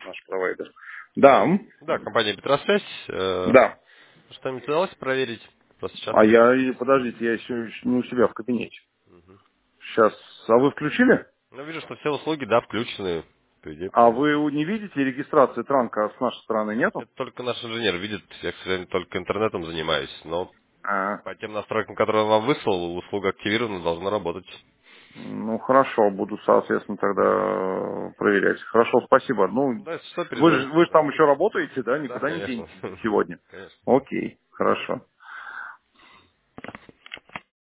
наш провайдер. Да, Да, компания Петросвязь. да. Что-нибудь удалось проверить? Просто сейчас А я... подождите, я еще не у себя в кабинете. Сейчас, а вы включили? Ну, вижу, что все услуги, да, включены. По идее, А правильно. вы не видите регистрации транка с нашей стороны, нету? Это только наш инженер видит. Я, к сожалению, только интернетом занимаюсь. Но А, по тем настройкам, которые он вам выслал, услуга активирована, должна работать. ну, хорошо, буду, соответственно, тогда проверять. Хорошо, спасибо. Ну, Да, если что, вы перезвоните. же там еще работаете, да? Да, Никуда не конечно. денетесь сегодня? Конечно. Окей, хорошо.